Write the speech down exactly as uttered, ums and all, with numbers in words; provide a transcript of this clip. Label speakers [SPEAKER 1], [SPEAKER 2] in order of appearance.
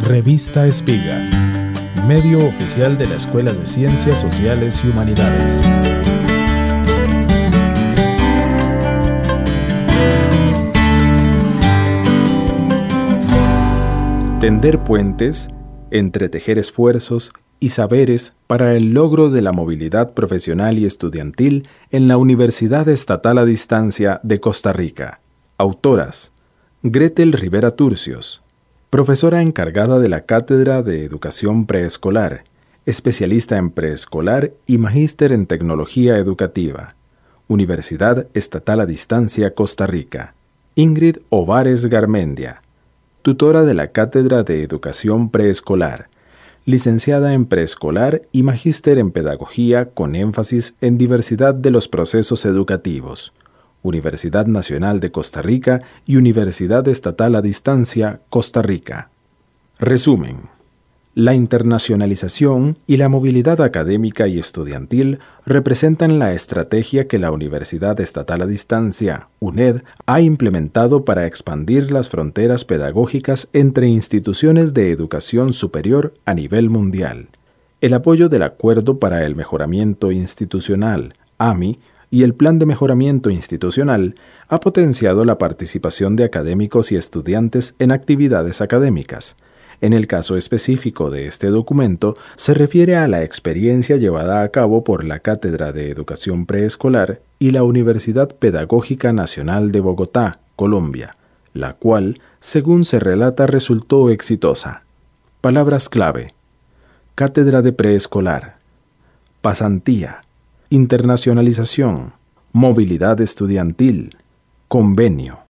[SPEAKER 1] Revista Espiga, medio oficial de la Escuela de Ciencias Sociales y Humanidades. Tender puentes, entretejer esfuerzos y saberes para el logro de la movilidad profesional y estudiantil en la Universidad Estatal a Distancia de Costa Rica. Autoras: Gretel Rivera Turcios, profesora encargada de la Cátedra de Educación Preescolar, especialista en preescolar y magíster en tecnología educativa, Universidad Estatal a Distancia Costa Rica. Ingrid Ovares Garmendia, tutora de la Cátedra de Educación Preescolar, licenciada en preescolar y magíster en pedagogía con énfasis en diversidad de los procesos educativos, Universidad Nacional de Costa Rica y Universidad Estatal a Distancia Costa Rica. Resumen: la internacionalización y la movilidad académica y estudiantil representan la estrategia que la Universidad Estatal a Distancia, U N E D, ha implementado para expandir las fronteras pedagógicas entre instituciones de educación superior a nivel mundial. El apoyo del Acuerdo para el Mejoramiento Institucional, A M I, y el Plan de Mejoramiento Institucional ha potenciado la participación de académicos y estudiantes en actividades académicas. En el caso específico de este documento, se refiere a la experiencia llevada a cabo por la Cátedra de Educación Preescolar y la Universidad Pedagógica Nacional de Bogotá, Colombia, la cual, según se relata, resultó exitosa. Palabras clave: Cátedra de Preescolar, pasantía, internacionalización, movilidad estudiantil, convenio.